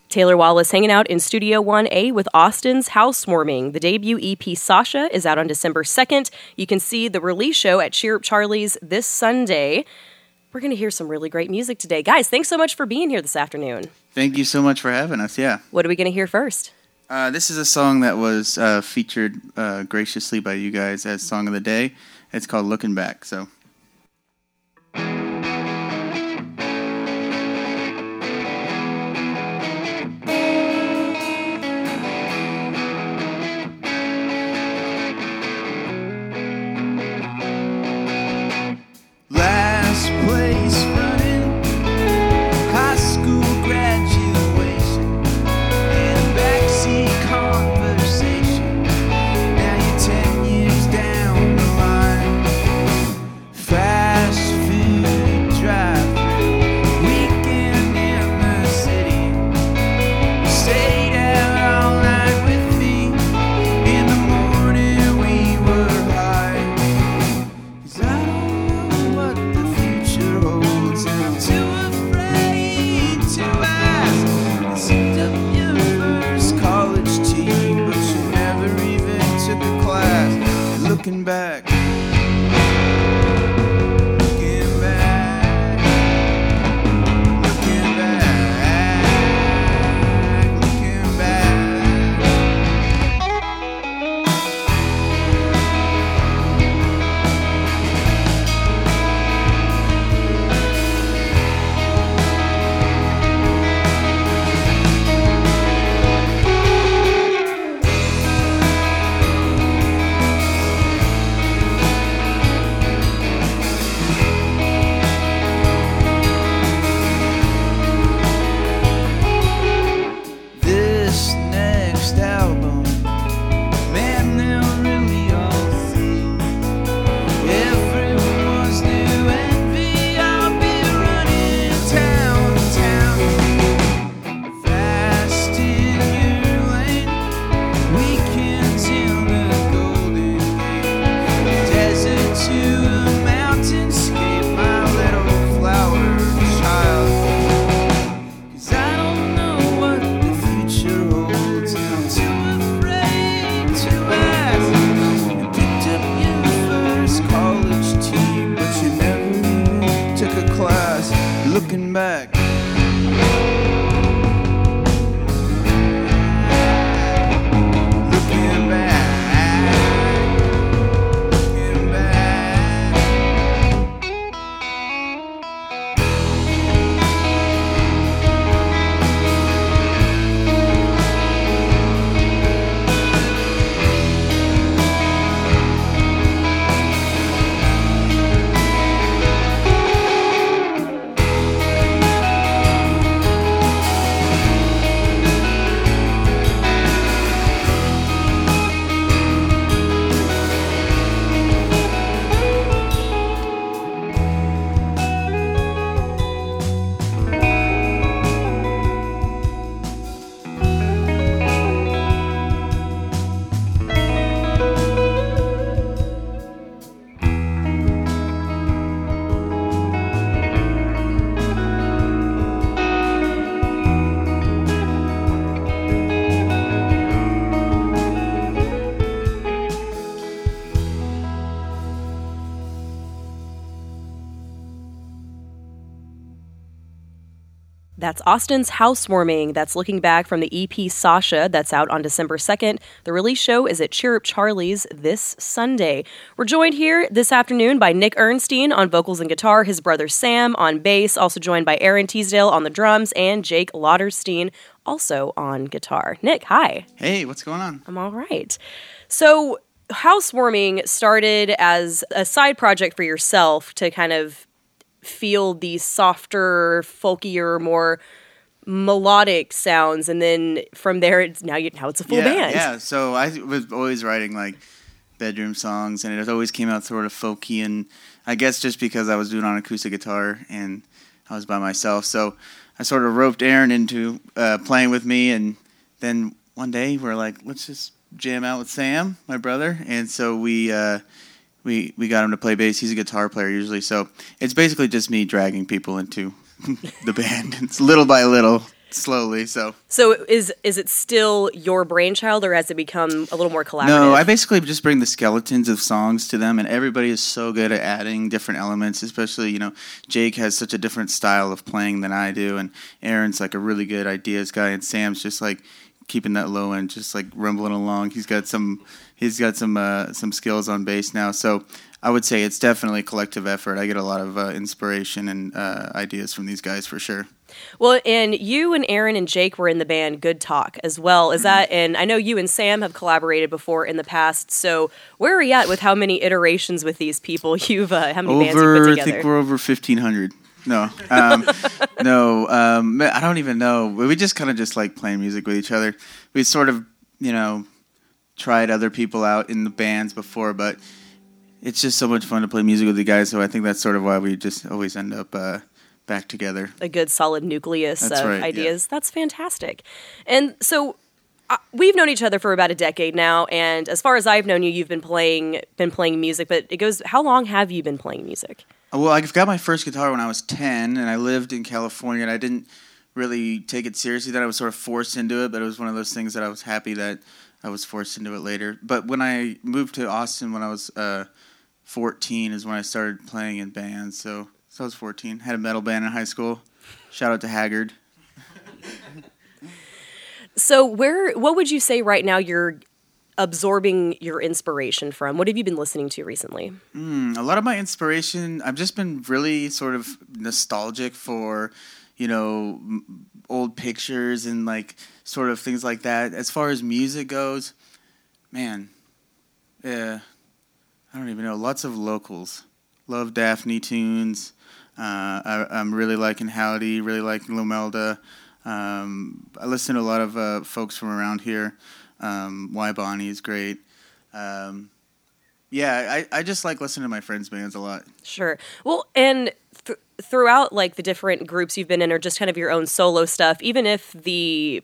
Taylor Wallace hanging out in Studio 1A with Austin's Housewarming. The debut EP, Sasha, is out on December 2nd. You can see the release show at Cheer Up Charlie's this Sunday. We're going to hear some really great music today. Guys, thanks so much for being here this afternoon. Thank you so much for having us, yeah. What are we going to hear first? This is a song that was featured graciously by you guys as Song of the Day. It's called Looking Back, so... Looking back. Looking back. That's Austin's Housewarming. That's Looking Back from the EP Sasha. That's out on December 2nd. The release show is at Cheer Up Charlie's this Sunday. We're joined here this afternoon by Nick Ernstein on vocals and guitar, his brother Sam on bass, also joined by Aaron Teasdale on the drums, and Jake Lauderstein also on guitar. Nick, hi. Hey, what's going on? I'm all right. So Housewarming started as a side project for yourself to kind of feel these softer, folkier, more melodic sounds, and then from there, now it's a full band. Yeah, so I was always writing like bedroom songs, and it always came out sort of folky, and I guess just because I was doing it on acoustic guitar and I was by myself, so I sort of roped Aaron into playing with me, and then one day we're like, let's just jam out with Sam, my brother, and so we got him to play bass. He's a guitar player usually, so it's basically just me dragging people into the band. It's little by little. slowly. So is it still your brainchild, or has it become a little more collaborative? no, I basically just bring the skeletons of songs to them, and everybody is so good at adding different elements. Especially, Jake has such a different style of playing than I do, and Aaron's like a really good ideas guy, and Sam's just like keeping that low end, just like rumbling along. He's got some skills on bass now, so I would say it's definitely a collective effort. I get a lot of inspiration and ideas from these guys for sure. Well, and you and Aaron and Jake were in the band Good Talk as well. Is that? And I know you and Sam have collaborated before in the past. So where are you at with how many iterations with these people you've? How many bands you've put together? I think we're over 1,500. No, no, I don't even know. We just kind of just like playing music with each other. We sort of, tried other people out in the bands before, but it's just so much fun to play music with the guys. So I think that's sort of why we just always end up back together. A good solid nucleus of ideas. Yeah. That's fantastic. And so we've known each other for about a decade now, and as far as I've known you, you've been playing music. But it goes, how long have you been playing music? Well, I got my first guitar when I was 10, and I lived in California, and I didn't really take it seriously. Then I was sort of forced into it, but it was one of those things that I was happy that I was forced into it later. But when I moved to Austin when I was 14 is when I started playing in bands. So I was 14. Had a metal band in high school. Shout out to Haggard. So what would you say right now you're absorbing your inspiration from? What have you been listening to recently? A lot of my inspiration, I've just been really sort of nostalgic for, old pictures and like sort of things like that. As far as music goes, man, I don't even know. Lots of locals. Love Daphne tunes. I'm really liking Howdy, really liking Lomelda. I listen to a lot of folks from around here. Why Bonnie is great. I just like listening to my friends' bands a lot. Sure. Well, and throughout like the different groups you've been in, or just kind of your own solo stuff, even if the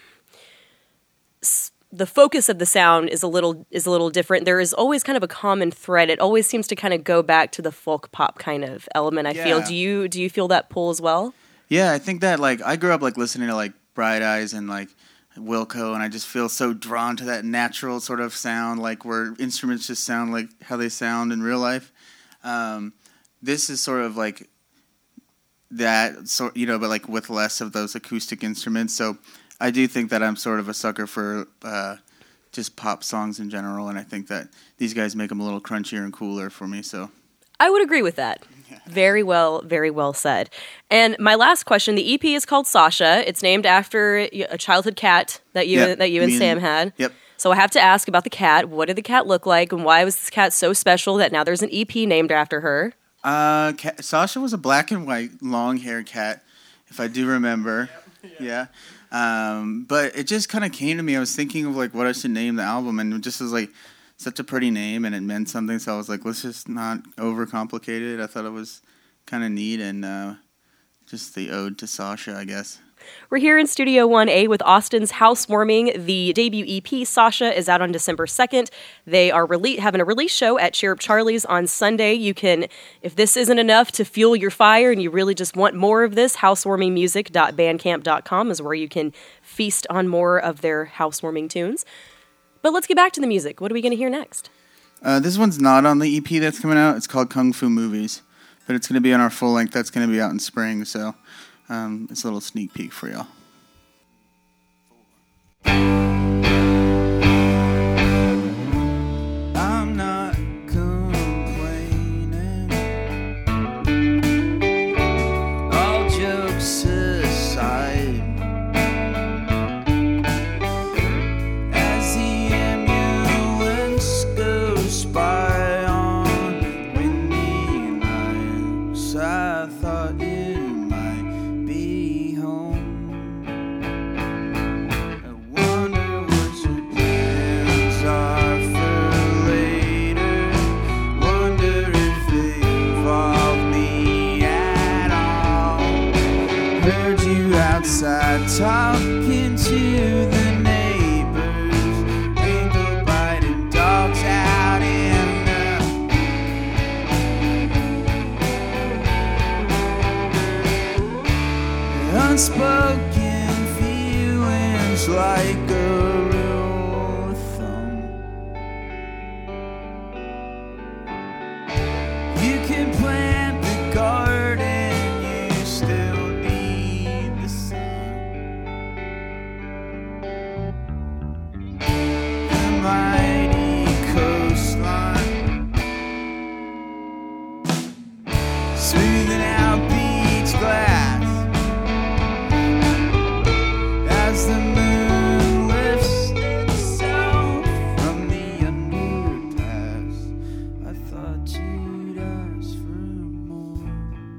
focus of the sound is a little different, there is always kind of a common thread. It always seems to kind of go back to the folk pop kind of element. I feel. Do you feel that pull as well? Yeah, I think that like I grew up like listening to like Bright Eyes and like Wilco, and I just feel so drawn to that natural sort of sound, like where instruments just sound like how they sound in real life. This is sort of like that, but like with less of those acoustic instruments. So I do think that I'm sort of a sucker for just pop songs in general, and I think that these guys make them a little crunchier and cooler for me. So I would agree with that. Very well said. And my last question, the EP is called Sasha. It's named after a childhood cat that you and Sam had. Yep. So I have to ask about the cat. What did the cat look like, and why was this cat so special that now there's an EP named after her? Sasha was a black and white, long-haired cat, if I do remember. Yeah. But it just kind of came to me. I was thinking of like what I should name the album, and it just was like such a pretty name, and it meant something. So I was like, let's just not overcomplicate it. I thought it was kind of neat, and just the ode to Sasha, I guess. We're here in Studio 1A with Austin's Housewarming. The debut EP, Sasha, is out on December 2nd. They are having a release show at Cheer Up Charlie's on Sunday. You can, if this isn't enough to fuel your fire and you really just want more of this, housewarmingmusic.bandcamp.com is where you can feast on more of their housewarming tunes. But let's get back to the music. What are we going to hear next? This one's not on the EP that's coming out. It's called Kung Fu Movies. But it's going to be on our full length. That's going to be out in spring, so it's a little sneak peek for y'all. I'm not complaining. All jokes aside, as the ambulance goes by on windy nights, I thought you might be home. like a rule of thumb. You can plant the garden, you still need the sun. The mighty coastline, smoothing out beach glass as the moon lifts itself from the underpass. I thought you'd ask for more.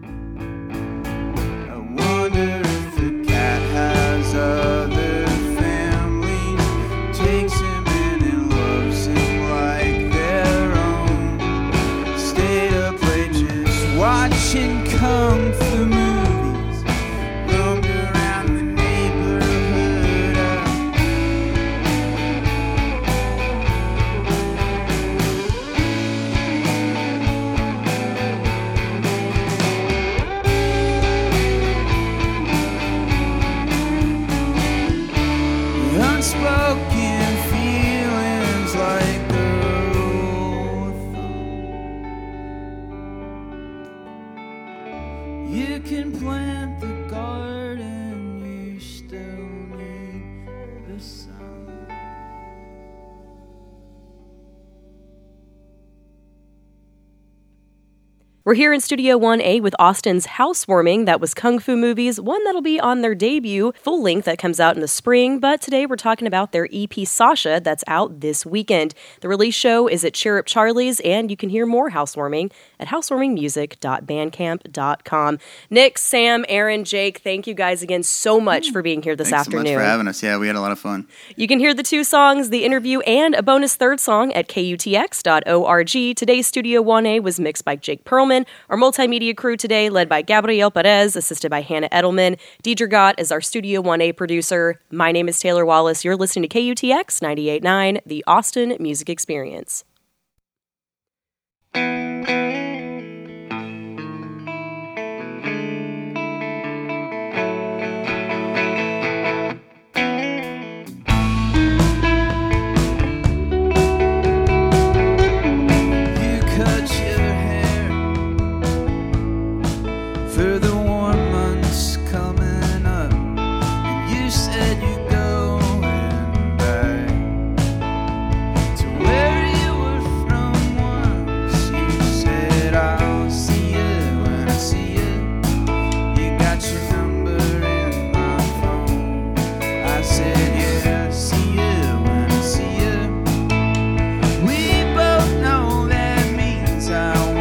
I wonder if the cat has other families, takes him in and loves him like their own. Stayed up late just watching kung fu movies, roamed around the neighborhood. Unspoken feelings like the rule of thumb. You can plant the garden, you still need the sun. We're here in Studio 1A with Austin's Housewarming. That was Kung Fu Movies, one that'll be on their debut full length that comes out in the spring. But today we're talking about their EP Sasha that's out this weekend. The release show is at Cheer Up Charlie's, and you can hear more Housewarming at housewarmingmusic.bandcamp.com. Nick, Sam, Aaron, Jake, thank you guys again so much for being here this afternoon. Thanks so much for having us. Yeah, we had a lot of fun. You can hear the 2 songs, the interview, and a bonus 3rd song at kutx.org. Today's Studio 1A was mixed by Jake Perlman. Our multimedia crew today, led by Gabrielle Perez, assisted by Hannah Edelman. Deidre Gott is our Studio 1A producer. My name is Taylor Wallace. You're listening to KUTX 98.9, the Austin Music Experience. For the warm months coming up, and you said you're going back to where you were from once. You said I'll see you when I see you. You got your number in my phone. I said yeah, see you when I see you. We both know that means I won't.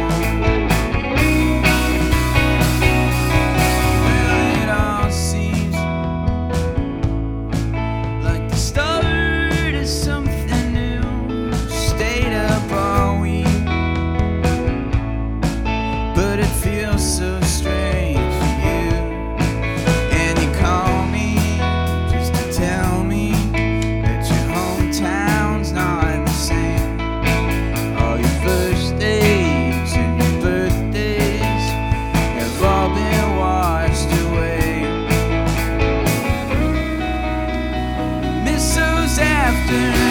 So strange for you, and you call me just to tell me that your hometown's not the same. All your first days and your birthdays have all been washed away. Miss those afternoons.